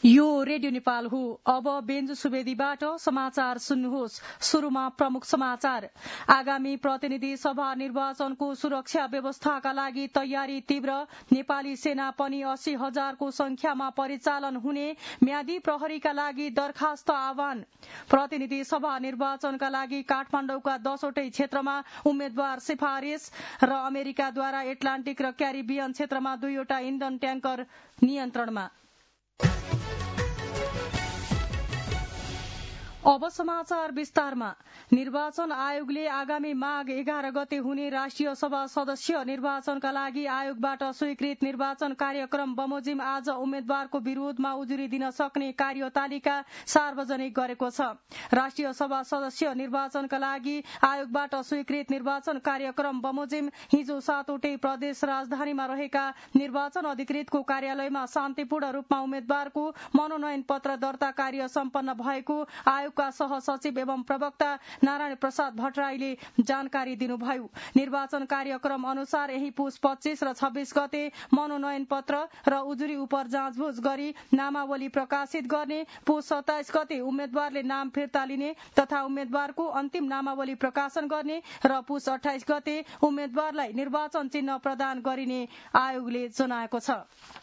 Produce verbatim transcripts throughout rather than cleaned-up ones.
यो रेडियो नेपाल हो। अब बेन्जु सुवेदीबाट समाचार सुन्नुहोस्। शुरूमा प्रमुख समाचार। आगामी प्रतिनिधि सभा निर्वाचनको सुरक्षा व्यवस्थाका लागि तयारी तीव्र। नेपाली सेना पनि अस्सी हजारको संख्यामा परिचालन हुने। म्यादी प्रहरीका लागि दरखास्त आह्वान। प्रतिनिधि सभा निर्वाचनका लागि काठमाडौँका दसवटै क्षेत्रमा उम्मेद्वार सिफारिस र अमेरिकाद्वारा एटलान्टिक र क्यारिबियन क्षेत्रमा दुईवटा इन्धन ट्याङ्कर नियन्त्रणमा। अब समाचार विस्तारमा। निर्वाचन आयोगले आगामी माघ एघार गते हुने राष्ट्रिय सभा सदस्य निर्वाचनका लागि आयोगबाट स्वीकृत निर्वाचन कार्यक्रम बमोजिम आज उम्मेद्वारको विरोधमा उजुरी दिन सक्ने कार्यतालिका सार्वजनिक गरेको छ। राष्ट्रिय सभा सदस्य निर्वाचनका लागि आयोगबाट स्वीकृत निर्वाचन कार्यक्रम बमोजिम हिजो सातवटै प्रदेश राजधानीमा रहेका निर्वाचन अधिकृतको कार्यालयमा शान्तिपूर्ण रूपमा उम्मेद्वारको मनोनयन पत्र दर्ता कार्य सम्पन्न भएको आयोग का सहसचिव एवं प्रवक्ता नारायण प्रसाद भट्टराईले जानकारी दिनुभयो। निर्वाचन कार्यक्रम अनुसार यही पुस पच्चीस र छब्बीस गते मनोनयन पत्र र उजुरी उपर जाँचबुझ गरी नामावली प्रकाशित गर्ने, पुस सत्ताइस गते उम्मेद्वारले नाम फिर्ता लिने तथा उम्मेद्वारको अन्तिम नामावली प्रकाशन गर्ने र पुस अठाइस गते उम्मेद्वारलाई निर्वाचन चिन्ह प्रदान गरिने आयोगले जनाएको छ।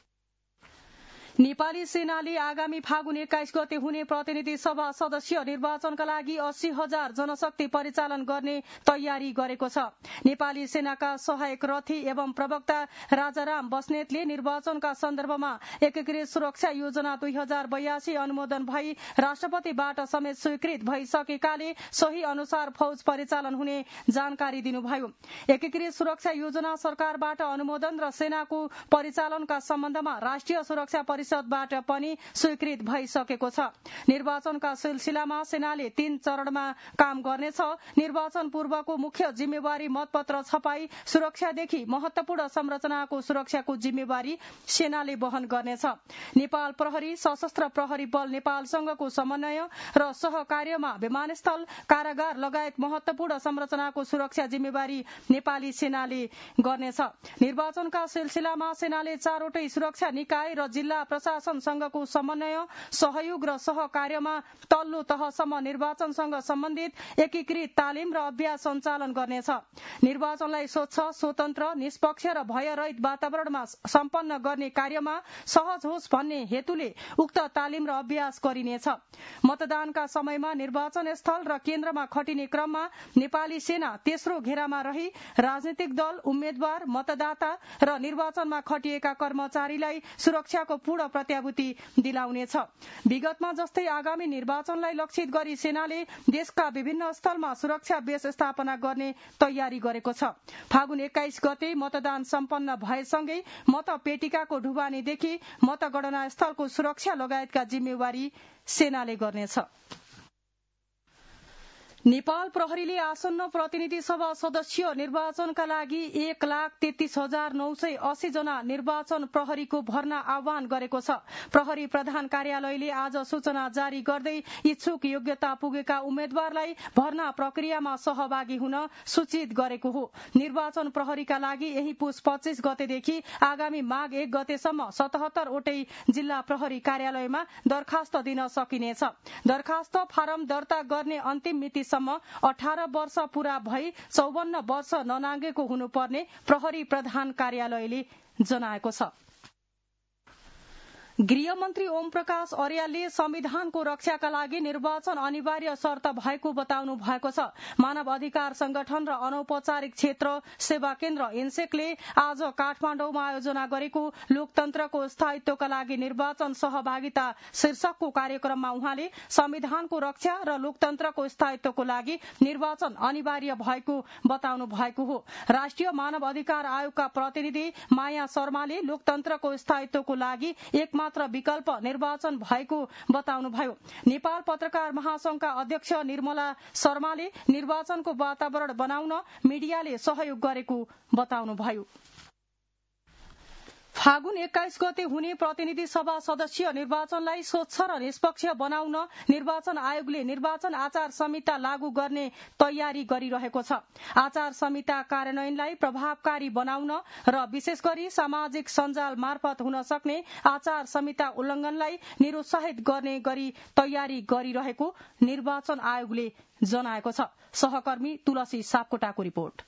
नेपाली सेनाले आगामी फागुन एक्काइस गते हुने प्रतिनिधि सभा सदस्य निर्वाचनका लागि अस्सी हजार जनशक्ति परिचालन गर्ने तयारी गरेको छ। नेपाली सेनाका सहायक रथी एवं प्रवक्ता राजाराम बस्नेतले निर्वाचनका सन्दर्भमा एकीकृत सुरक्षा योजना दुई हजार बयासी अनुमोदन भई राष्ट्रपतिबाट समेत स्वीकृत भइसकेकाले सोही अनुसार फौज परिचालन हुने जानकारी दिनुभयो। एकीकृत सुरक्षा योजना सरकारबाट अनुमोदन र सेनाको परिचालनका सम्बन्धमा राष्ट्रिय सुरक्षा परिषदबाट पनि स्वीकृत भइसकेको छ। निर्वाचनका सिलसिलामा सेनाले तीन चरणमा काम गर्नेछ। निर्वाचन पूर्वको मुख्य जिम्मेवारी मतपत्र छपाई सुरक्षादेखि महत्वपूर्ण संरचनाको सुरक्षाको जिम्मेवारी सेनाले वहन गर्नेछ। नेपाल प्रहरी, सशस्त्र प्रहरी बल नेपालसँगको समन्वय र सहकार्यमा विमानस्थल, कारागार लगायत महत्वपूर्ण संरचनाको सुरक्षा जिम्मेवारी नेपाली सेनाले गर्नेछ। निर्वाचनका सिलसिलामा सेनाले चारवटै सुरक्षा निकाय र जिल्ला प्रशासनसँगको समन्वय, सहयोग र सहकार्यमा तल्लो तहसम्म निर्वाचनसँग सम्बन्धित एकीकृत तालिम र अभ्यास सञ्चालन गर्नेछ। निर्वाचनलाई स्वच्छ, स्वतन्त्र, निष्पक्ष र भयरहित वातावरणमा सम्पन्न गर्ने कार्यमा सहज होस् भन्ने हेतुले उक्त तालिम र अभ्यास गरिनेछ। मतदानका समयमा निर्वाचन स्थल र केन्द्रमा खटिने क्रममा नेपाली सेना तेस्रो घेरामा रही राजनीतिक दल, उम्मेद्वार, मतदाता र निर्वाचनमा खटिएका कर्मचारीलाई सुरक्षाको पूर्ण प्रत्याभूति दिलाउनेछ। विगतमा जस्तै आगामी निर्वाचनलाई लक्षित गरी सेनाले देशका विभिन्न स्थलमा सुरक्षा बेस स्थापना गर्ने तयारी गरेको छ। फागुन एक्काइस गते मतदान सम्पन्न भएसँगै मतपेटिकाको ढुवानीदेखि मतगणना स्थलको सुरक्षा लगायतका जिम्मेवारी सेनाले गर्नेछ। नेपाल प्रहरीले आसन्न प्रतिनिधि सभा सदस्य निर्वाचनका लागि एक लाख तेत्तीस हजार नौ सय अस्सी जना निर्वाचन प्रहरीको भर्ना आह्वान गरेको छ। प्रहरी प्रधान कार्यालयले आज सूचना जारी गर्दै इच्छुक योग्यता पुगेका उम्मेद्वारलाई भर्ना प्रक्रियामा सहभागी हुन सूचित गरेको हो। निर्वाचन प्रहरीका लागि यही पुस पच्चीस गतेदेखि आगामी माघ एक गतेसम्म सतहत्तरवटै जिल्ला प्रहरी कार्यालयमा दरखास्त दिन सकिनेछ। दरखास्त फारम दर्ता गर्ने अन्तिम मिति सम्म अठार वर्ष पूरा भई चौवन्न वर्ष ननागेको हुनुपर्ने प्रहरी प्रधान कार्यालयले जनाएको छ। गृहमन्त्री ओम प्रकाश अर्यालले संविधानको रक्षाका लागि निर्वाचन अनिवार्य शर्त भएको बताउनु भएको छ। मानव अधिकार संगठन र अनौपचारिक क्षेत्र सेवा केन्द्र इन्सेकले आज काठमाडौँमा आयोजना गरेको लोकतन्त्रको स्थायित्वका लागि निर्वाचन सहभागिता शीर्षकको कार्यक्रममा उहाँले संविधानको रक्षा र लोकतन्त्रको स्थायित्वको लागि निर्वाचन अनिवार्य भएको बताउनु भएको हो। राष्ट्रिय मानव अधिकार आयोगका प्रतिनिधि माया शर्माले लोकतन्त्रको स्थायित्वको लागि एक मात्र विकल्प निर्वाचन भएको बताउनुभयो। नेपाल पत्रकार महासंघका अध्यक्ष निर्मला शर्माले निर्वाचनको वातावरण बनाउन मिडियाले सहयोग गरेको बताउनुभयो। फागुन एक्काइस गते हुने प्रतिनिधि सभा सदस्य निर्वाचनलाई स्वच्छ र निष्पक्ष बनाउन निर्वाचन आयोगले निर्वाचन आचार संहिता लागू गर्ने तयारी गरिरहेको छ। आचार संहिता कार्यान्वयनलाई प्रभावकारी बनाउन र विशेष गरी सामाजिक सञ्जाल मार्फत हुन सक्ने आचार संहिता उल्लंघनलाई निरुत्साहित गर्ने गरी तयारी गरिरहेको निर्वाचन आयोगले जनाएको छ। सहकर्मी तुलसी सापकोटाको रिपोर्ट।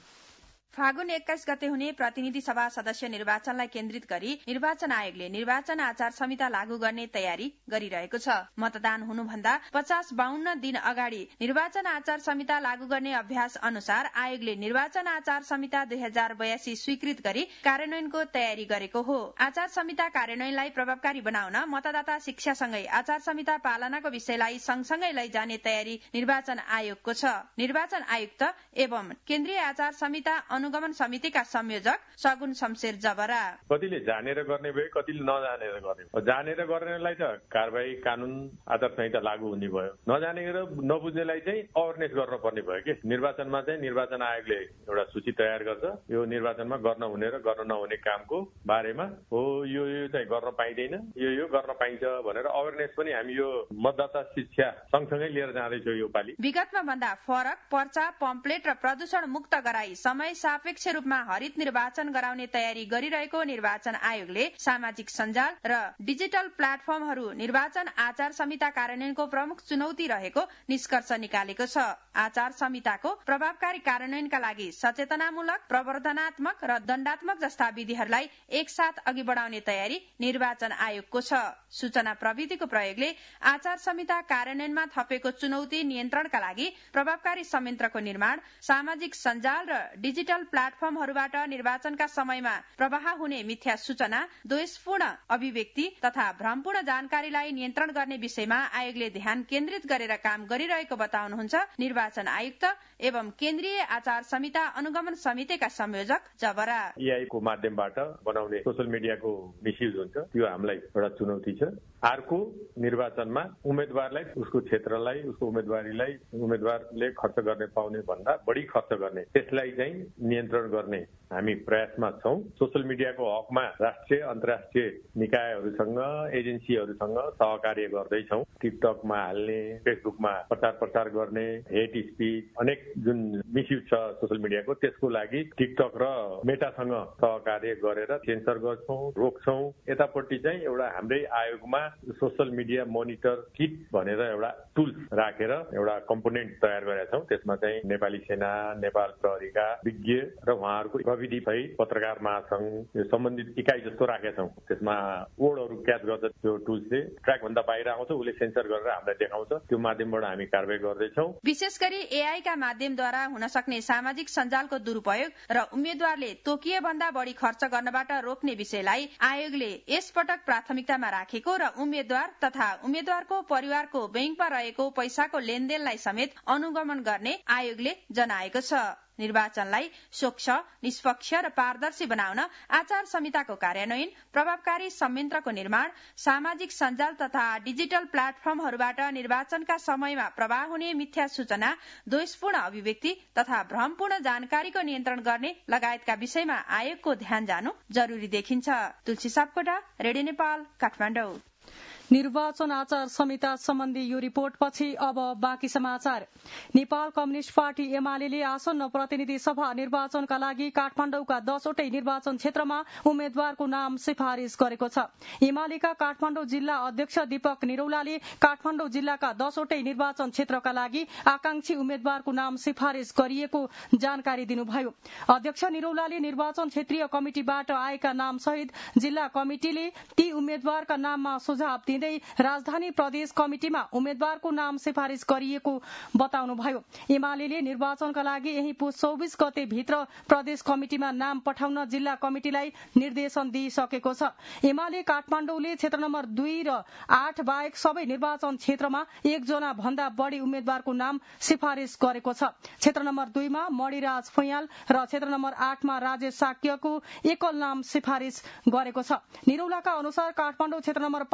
फागुन एक्काइस गते हुने प्रतिनिधि सभा सदस्य निर्वाचनलाई केन्द्रित गरी निर्वाचन आयोगले निर्वाचन आचार संहिता लागू गर्ने तयारी गरिरहेको छ। मतदान हुनुभन्दा पचास बाहन्न दिन अगाडि निर्वाचन आचार संहिता लागू गर्ने अभ्यास अनुसार आयोगले निर्वाचन आचार संहिता दुई हजार बयासी स्वीकृत गरी कार्यान्वयनको तयारी गरेको हो। आचार संहिता कार्यान्वयनलाई प्रभावकारी बनाउन मतदाता शिक्षासँगै आचार संहिता पालनाको विषयलाई सँगसँगै लैजाने तयारी निर्वाचन आयोगको छ। निर्वाचन आयुक्त एवं केन्द्रीय आचार संहिता अनुगमन समितिका संयोजक सगुन शमशेर जबरा। कतिले जानेर गर्ने भए, कतिले नजानेर गर्ने। जानेर गर्नेलाई त कारबाही कानून आचार संहिता लागू हुने भयो, नजानेर नबुझ्नेलाई चाहिँ अवेरनेस गर्न पर्ने भयो कि। निर्वाचनमा चाहिँ निर्वाचन आयोगले एउटा सूची तयार गर्छ, यो निर्वाचनमा गर्न हुने र गर्न नहुने कामको बारेमा हो, यो यो चाहिँ गर्न पाइँदैन, यो यो गर्न पाइन्छ भनेर अवेरनेस पनि हामी यो मतदाता शिक्षा सँगसँगै लिएर जाँदैछौँ यो पालि। विगतमा भन्दा फरक पर्चा, पम्पलेट र प्रदूषण मुक्त गराई समय सापेक्ष रूपमा हरित निर्वाचन गराउने तयारी गरिरहेको निर्वाचन आयोगले सामाजिक सञ्जाल र डिजिटल प्लेटफर्महरू निर्वाचन आचार संहिता कार्यान्वयनको प्रमुख चुनौती रहेको निष्कर्ष निकालेको छ। आचार संहिताको प्रभावकारी कार्यान्वयनका लागि सचेतनामूलक, प्रवर्धनात्मक र दण्डात्मक जस्ता विधिहरूलाई एकसाथ अघि बढाउने तयारी निर्वाचन आयोगको छ। सूचना प्रविधिको प्रयोगले आचार संहिता कार्यान्वयनमा थपेको चुनौती नियन्त्रणका लागि प्रभावकारी संयन्त्रको निर्माण, सामाजिक सञ्जाल र डिजिटल प्लेटफर्महरूबाट निर्वाचनका समयमा प्रवाह हुने मिथ्या सूचना, द्वेषपूर्ण अभिव्यक्ति तथा भ्रमपूर्ण जानकारीलाई नियन्त्रण गर्ने विषयमा आयोगले ध्यान केन्द्रित गरेर काम गरिरहेको बताउनुहुन्छ निर्वाचन आयुक्त एवं केन्द्रीय आचार संहिता अनुगमन समितिका संयोजक जबरा। एआई को माध्यमबाट बनाउने सोशल मिडियाको मिसयुज हुन्छ, त्यो हामीलाई एउटा चुनौती छ। अर्को निर्वाचनमा उम्मेद्वारलाई, उसको क्षेत्रलाई, उसको उम्मेदवारीलाई उम्मेद्वारले खर्च गर्ने पाउने भन्दा बढी खर्च गर्ने, त्यसलाई चाहिँ नियन्त्रण गर्ने हामी प्रयासमा छौं। सोशल मिडियाको हकमा राष्ट्रिय अन्तर्राष्ट्रिय निकायहरूसँग, एजेन्सीहरूसँग सहकार्य गर्दैछौं। टिकटकमा हाल्ने, फेसबुकमा प्रचार प्रसार गर्ने, हेट स्पिच, अनेक जुन मिसयुज छ सोशल मिडियाको, त्यसको लागि टिकटक र मेटासँग सहकार्य गरेर सेन्सर गर्छौं, रोक्छौं। यतापट्टि चाहिँ एउटा हाम्रै आयोगमा सोशल मिडिया मोनिटर किट भनेर एउटा टुल्स राखेर एउटा कम्पोनेन्ट तयार गरेका छौं। त्यसमा चाहिँ नेपाली सेना, नेपाल प्रहरीका विज्ञ र उहाँहरूको प्रविधि सहित पत्रकार महासंघ यो सम्बन्धित इकाइ जस्तो राखेका छौं। त्यसमा वर्डहरू क्याच गर्छ, त्यो टुल्सले ट्र्याक भन्दा बाहिर आउँछ, उसले सेन्सर गरेर हामीलाई देखाउँछ। त्यो माध्यमबाट हामी कारबाही गर्दैछौं। विशेष गरी एआई का माध्यमद्वारा हुन सक्ने सामाजिक सञ्जालको दुरूपयोग र उम्मेद्वारले तोकिए भन्दा बढी खर्च गर्नबाट रोक्ने विषयलाई आयोगले यसपटक प्राथमिकतामा राखेको र उम्मेद्वार तथा उम्मेद्वारको परिवारको बैंकमा रहेको पैसाको लेनदेनलाई समेत अनुगमन गर्ने आयोगले जनाएको छ। निर्वाचनलाई स्वच्छ, निष्पक्ष र पारदर्शी बनाउन आचार संहिताको कार्यान्वयन, प्रभावकारी संयन्त्रको निर्माण, सामाजिक सञ्जाल तथा डिजिटल प्लेटफर्महरूबाट निर्वाचनका समयमा प्रवाह हुने मिथ्या सूचना, द्वेषपूर्ण अभिव्यक्ति तथा भ्रमपूर्ण जानकारीको नियन्त्रण गर्ने लगायतका विषयमा आयोगको ध्यान जानु जरूरी देखिन्छ। तुलसी सापकोटा, रेडियो नेपाल, काठमाडौँ। निर्वाचन आचार संहिता सम्बन्धी यो रिपोर्टपछि अब बाँकी समाचार। नेपाल कम्युनिष्ट पार्टी एमाले आसन्न प्रतिनिधि सभा निर्वाचनका लागि काठमाडौँका दसवटै निर्वाचन क्षेत्रमा उम्मेद्वारको नाम सिफारिश गरेको छ। एमालेका काठमाडौँ जिल्ला अध्यक्ष दीपक निरौलाले काठमाडौँ जिल्लाका दसवटै निर्वाचन क्षेत्रका लागि आकांक्षी उम्मेद्वारको नाम सिफारिश गरिएको जानकारी दिनुभयो। अध्यक्ष निरौलाले निर्वाचन क्षेत्रीय कमिटिबाट आएका नाम सहित जिल्ला कमिटिले ती उम्मेद्वारका नाममा सुझाव दिँदै राजधानी प्रदेश कमिटिमा उम्मेद्वारको नाम सिफारिश गरिएको बताउनुभयो। एमाले निर्वाचनका लागि यही पुस चौबिस गते भित्र प्रदेश कमिटिमा नाम पठाउन जिल्ला कमिटिलाई निर्देशन दिइसकेको छ। एमाले काठमाडौँले क्षेत्र नम्बर दुई र आठ बाहेक सबै निर्वाचन क्षेत्रमा एकजना भन्दा बढ़ी उम्मेद्वारको नाम सिफारिश गरेको छ। क्षेत्र नम्बर दुईमा मणिराज फुयाल र क्षेत्र नम्बर आठमा राजेश साक्यको एकल नाम सिफारिश गरेको छ। निरौलाका अनुसार काठमाडौँ क्षेत्र नम्बर पाँचमा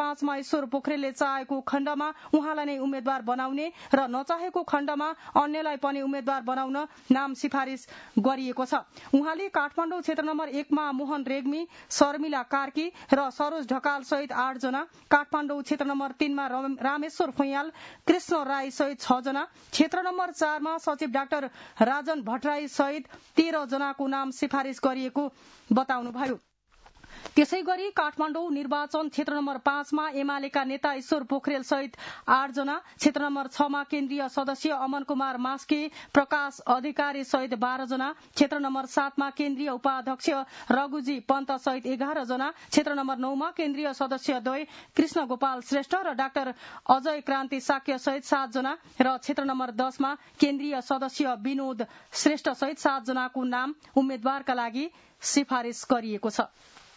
ईश्वर पोखरेलले चाहेको खण्डमा उहाँलाई नै उम्मेद्वार बनाउने र नचाहेको खण्डमा अन्यलाई पनि उम्मेद्वार बनाउन नाम सिफारिश गरिएको छ। उहाँले काठमाडौँ क्षेत्र नम्बर एकमा मोहन रेग्मी, शर्मिला कार्की र सरोज ढकाल सहित आठ जना, काठमाडौँ क्षेत्र नम्बर तीनमा रामेश्वर फैयाल, कृष्ण राई सहित छ जना, क्षेत्र नम्बर चारमा सचिव डाक्टर राजन भट्टराई सहित तेह्र जनाको नाम सिफारिश गरिएको बताउनुभयो। त्यसै गरी काठमाडौँ निर्वाचन क्षेत्र नम्बर पाँचमा एमालेका नेता ईश्वर पोखरेल सहित आठ जना, क्षेत्र नम्बर छमा केन्द्रीय सदस्य अमन कुमार मास्के, प्रकाश अधिकारी सहित बाह्र जना, क्षेत्र नम्बर सातमा केन्द्रीय उपाध्यक्ष रघुजी पन्त सहित एघार जना, क्षेत्र नम्बर नौमा केन्द्रीय सदस्य द्वय कृष्ण गोपाल श्रेष्ठ र डाक्टर अजय क्रान्ति साक्य सहित सात जना र क्षेत्र नम्बर दसमा केन्द्रीय सदस्य विनोद श्रेष्ठ सहित सात जनाको नाम उम्मेद्वारका लागि सिफारिश गरिएको छ।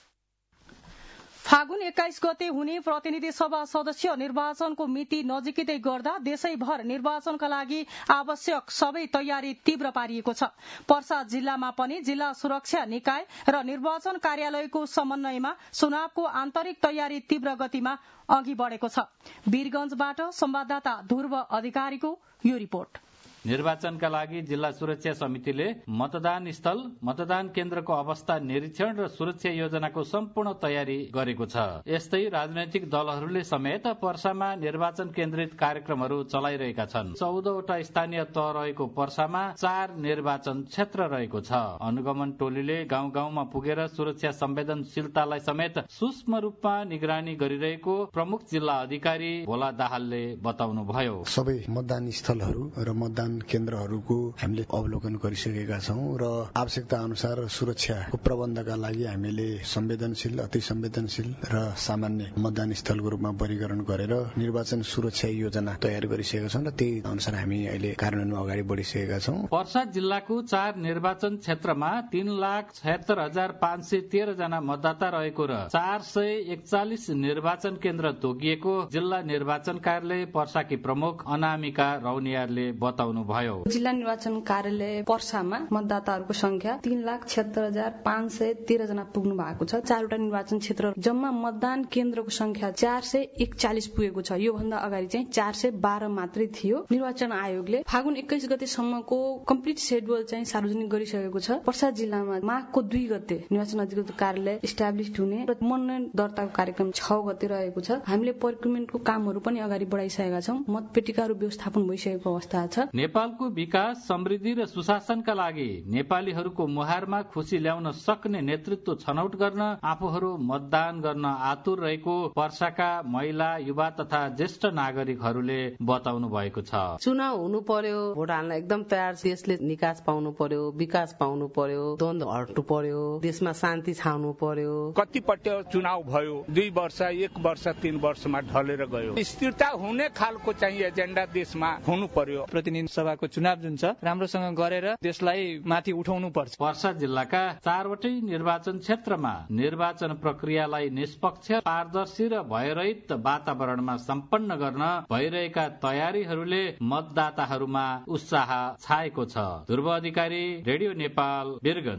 फागुन एक्काइस गते हुने प्रतिनिधि सभा सदस्य निर्वाचनको मिति नजिकै गर्दा देशैभर निर्वाचनका लागि आवश्यक सबै तयारी तीव्र पारिएको छ। पर्सा जिल्लामा पनि जिल्ला सुरक्षा निकाय र निर्वाचन कार्यालयको समन्वयमा चुनावको आन्तरिक तयारी तीव्र गतिमा अघि बढ़ेको छ। वीरगंजबाट संवाददाता ध्रुव अधिकारीको यो रिपोर्ट। निर्वाचनका लागि जिल्ला सुरक्षा समितिले मतदान स्थल, मतदान केन्द्रको अवस्था निरीक्षण र सुरक्षा योजनाको सम्पूर्ण तयारी गरेको छ। यस्तै राजनैतिक दलहरूले समेत पर्सामा निर्वाचन केन्द्रित कार्यक्रमहरू चलाइरहेका छन्। चौधवटा स्थानीय तह रहेको पर्सामा चार निर्वाचन क्षेत्र रहेको छ। अनुगमन टोलीले गाउँ गाउँमा पुगेर सुरक्षा संवेदनशीलतालाई समेत सूक्ष्म रूपमा निगरानी गरिरहेको प्रमुख जिल्ला अधिकारी भोला दाहालले बताउनुभयो। सबै मतदान स्थलहरू र मतदान केन्द्रहरूको हामीले अवलोकन गरिसकेका छौं र आवश्यकता अनुसार सुरक्षाको प्रबन्धका लागि हामीले संवेदनशील, अति संवेदनशील र सामान्य मतदान स्थलको रूपमा वर्गीकरण गरेर निर्वाचन सुरक्षा योजना तयार गरिसकेका छौं र त्यही अनुसार हामी अहिले कार्यान्वयनमा अगाडि बढिसकेका छौं। पर्सा जिल्लाको चार निर्वाचन क्षेत्रमा तीन लाख छयत्तर हजार पाँच सय तेह्र जना मतदाता रहेको र चार सय एकचालिस निर्वाचन केन्द्र तोकिएको जिल्ला निर्वाचन कार्यालय पर्साकी प्रमुख अनामिका रौनियारले बताउनु भयो। जिल्ला निर्वाचन कार्यालय पर्सामा मतदाताहरूको संख्या तीन लाख छिहत्तर हजार पाँच सय तेह्र जना पुग्नु भएको छ। चारवटा निर्वाचन क्षेत्र जम्मा मतदान केन्द्रको संख्या चार सय एकचालिस पुगेको छ। यो भन्दा अगाडि चाहिँ चार सय बाह्र मात्रै थियो। निर्वाचन आयोगले फागुन एक्काइस गतेसम्मको कम्प्लिट शेड्युल चाहिँ सार्वजनिक गरिसकेको छ। पर्सा जिल्लामा माघको दुई गते निर्वाचन अधिकृत कार्यालय इस्टाब्लिश हुने र मनोनयन दर्ताको कार्यक्रम छ गते रहेको छ। हामीले प्रोक्युरमेन्टको कामहरू पनि अगाडि बढाइसकेका छौं। मतपेटिकाहरू व्यवस्थापन भइसकेको अवस्था छ। नेपालको विकास, समृद्धि र सुशासनका लागि नेपालीहरूको मुहारमा खुशी ल्याउन सक्ने नेतृत्व छनौट गर्न आफूहरू मतदान गर्न आतुर रहेको पर्साका महिला, युवा तथा ज्येष्ठ नागरिकहरूले बताउनु भएको छ। चुनाव हुनु पर्यो, भोट हाल्न एकदम तयार, देशले निकास पाउनु पर्यो, विकास पाउनु पर्यो, द्वन्द्व हट्नु पर्यो, देशमा शान्ति छाउनु पर्यो। कतिपल्ट चुनाव भयो, दुई वर्ष, एक वर्ष, तीन वर्षमा ढलेर गयो। स्थिरता हुने खालको चाहिँ एजेन्डा देशमा हुनु पर्यो। प्रतिनिधि सभाको चुनाव जुन छ राम्रोसँग गरेर देशलाई माथि उठाउनु पर्छ। पर्सा जिल्लाका चारवटै निर्वाचन क्षेत्रमा निर्वाचन प्रक्रियालाई निष्पक्ष, पारदर्शी र भयरहित वातावरणमा सम्पन्न गर्न भइरहेका तयारीहरूले मतदाताहरूमा उत्साह छाएको छ। ध्रुव अधिकारी, रेडियो नेपाल, वीरगञ्ज।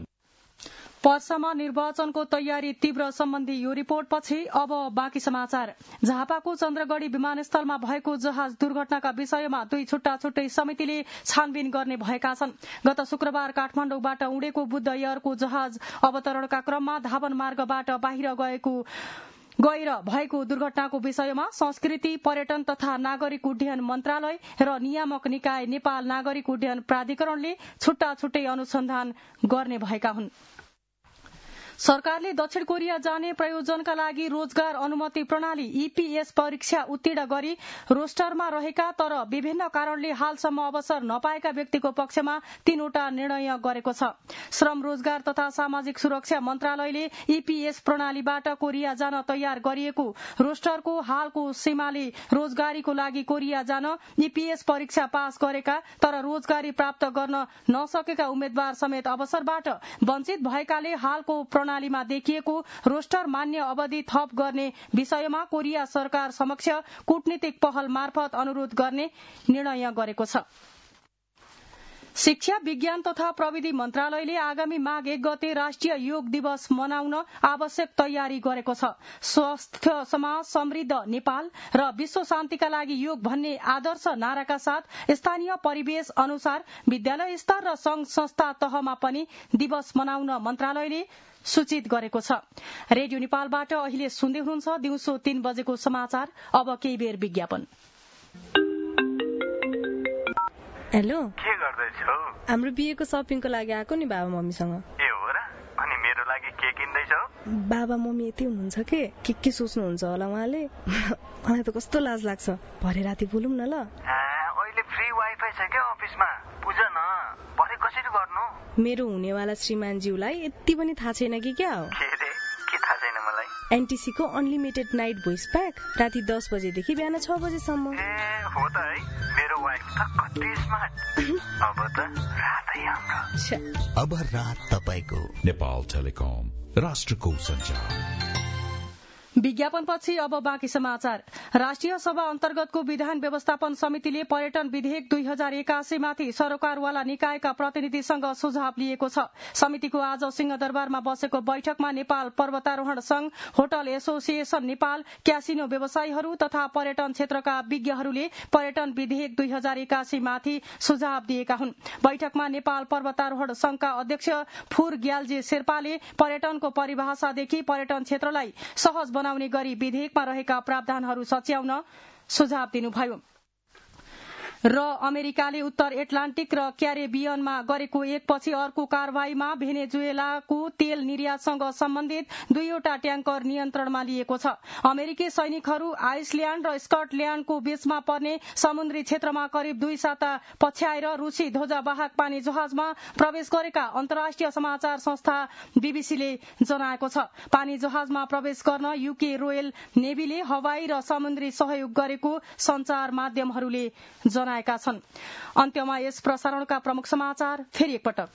पर्सामा निर्वाचनको तयारी तीव्र सम्बन्धी यो रिपोर्ट पछि अब बाँकी समाचार। झापाको चन्द्रगढ़ी विमानस्थलमा भएको जहाज दुर्घटनाका विषयमा दुई छुट्टा छुट्टै समितिले छानबिन गर्ने भएका छन्। गत शुक्रबार काठमाडौँबाट उडेको बुद्ध एयरको जहाज अवतरणका क्रममा धावन मार्गबाट बाहिर गएको गएर भएको दुर्घटनाको विषयमा संस्कृति, पर्यटन तथा नागरिक उड्डयन मन्त्रालय र नियामक निकाय नेपाल नागरिक उड्डयन प्राधिकरणले छुट्टा छुट्टै अनुसन्धान गर्ने भएका हुन्। सरकारले दक्षिण कोरिया जाने प्रयोजनका लागि रोजगार अनुमति प्रणाली ईपीएस परीक्षा उत्तीर्ण गरी रोस्टरमा रहेका तर विभिन्न कारणले हालसम्म अवसर नपाएका व्यक्तिको पक्षमा तीनवटा निर्णय गरेको छ। श्रम, रोजगार तथा सामाजिक सुरक्षा मन्त्रालयले ईपीएस प्रणालीबाट कोरिया जान तयार गरिएको रोस्टरको हालको सीमाले रोजगारीको लागि कोरिया जान ईपीएस परीक्षा पास गरेका तर रोजगारी प्राप्त गर्न नसकेका उम्मेद्वार समेत अवसरबाट वञ्चित भएकाले हालको प्रणालीमा देखिएको रोस्टर मान्य अवधि थप गर्ने विषयमा कोरिया सरकार समक्ष कूटनीतिक पहल मार्फत अनुरोध गर्ने निर्णय गरेको छ। शिक्षा विज्ञान तथा प्रविधि मन्त्रालयले आगामी माघ एक गते राष्ट्रिय योग दिवस मनाउन आवश्यक तयारी गरेको छ। स्वस्थ समाज समृद्ध नेपाल र विश्व शान्तिका लागि योग भन्ने आदर्श नाराका साथ स्थानीय परिवेश अनुसार विद्यालय स्तर र संघ संस्था तहमा पनि दिवस मनाउन मन्त्रालयले सूचित गरेको छ। रेडियो नेपालबाट अहिले सुन्दै हुनुहुन्छ दिउँसो तीन बजेको समाचार। अब केही बेर विज्ञापन। हेलो, के गर्दैछौ? हाम्रो बिहेको सपिङको लागि आएको नि बाबा मम्मीसँग। ए हो र? अनि मेरो लागि के किन्दैछौ? बाबा मम्मी यति हुनुहुन्छ के के के सोच्नुहुन्छ होला उहाँले। मलाई त कस्तो लाज लाग्छ। भरे राति बोलौँ न ल। अहिले फ्री वाइफाई छ के अफिसमा? बुझ न, भरे कसरी गर्नु? मेरो हुनेवाला श्रीमानज्यूलाई यति पनि थाहा छैन कि क्या हो? के रे? के थाहा छैन मलाई? एनटीसी को अनलिमिटेड नाइट भोइस प्याक राति दस बजेदेखि बिहान छ बजेसम्म। ए हो त है, मेरो वाइफ त कति स्मार्ट। अब त रातै हाम्रो। अब रात तपाईको। नेपाल टेलिकम, राष्ट्रको सञ्चार। विज्ञापनपछि अब बाँकी समाचार। राष्ट्रिय सभा अन्तर्गतको विधान व्यवस्थापन समितिले पर्यटन विधेयक दुई हजार एकासीमाथि सरोकारवाला निकायका प्रतिनिधिसँग सुझाव लिएको छ। समितिको आज सिंहदरबारमा बसेको बैठकमा नेपाल पर्वतारोहण संघ, होटल एसोसिएशन नेपाल, क्यासिनो व्यवसायीहरू तथा पर्यटन क्षेत्रका विज्ञहरूले पर्यटन विधेयक दुई हजार एकासीमाथि सुझाव दिएका हुन्। बैठकमा नेपाल पर्वतारोहण संघका अध्यक्ष फुर ग्याल्जे शेर्पाले पर्यटनको परिभाषादेखि पर्यटन क्षेत्रलाई सहज बनाउने गरी विधेयकमा रहेका प्रावधानहरू सच्याउन सुझाव दिनुभयो। र अमेरिकाले उत्तर एटलान्टिक र क्यारेबियनमा गरेको एकपछि अर्को कारवाहीमा भेनेजुएलाको तेल निर्यातसँग सम्बन्धित दुईवटा ट्याङ्कर नियन्त्रणमा लिएको छ। अमेरिकी सैनिकहरू आइसल्याण्ड र स्कटल्याण्डको बीचमा पर्ने समुद्री क्षेत्रमा करिब दुई साता पछ्याएर रूसी ध्वजावाहक पानी जहाजमा प्रवेश गरेका अन्तर्राष्ट्रिय समाचार संस्था बीबीसीले जनाएको छ। पानी जहाजमा प्रवेश गर्न युके रोयल नेभीले हवाई र समुद्री सहयोग गरेको संचार माध्यमहरूले जनाएका छन्। अन्त्यमा यस प्रसारणका प्रमुख समाचार फेरि एकपटक।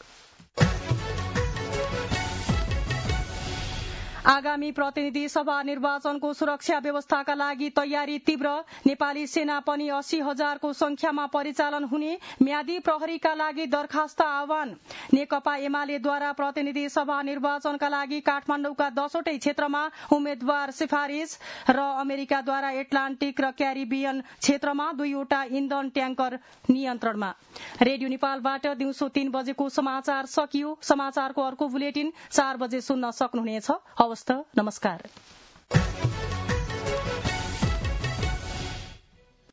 आगामी प्रतिनिधि सभा निर्वाचनको सुरक्षा व्यवस्थाका लागि तयारी तीव्र। नेपाली सेना पनि अस्सी हजारको संख्यामा परिचालन हुने। म्यादी प्रहरीका लागि दरखास्त आह्वान। नेकपा एमालेद्वारा प्रतिनिधि सभा निर्वाचनका लागि काठमाडौँका दसवटै क्षेत्रमा उम्मेद्वार सिफारिश र अमेरिकाद्वारा एटलान्टिक र क्यारिबियन क्षेत्रमा दुईवटा इन्धन ट्याङ्कर नियन्त्रणमा। रेडियो नेपालबाट दिउँसो तीन बजेको समाचार सकियो। समाचारको अर्को बुलेटिन चार बजे सुन्न सक्नुहुनेछ। हवस् त, नमस्कार।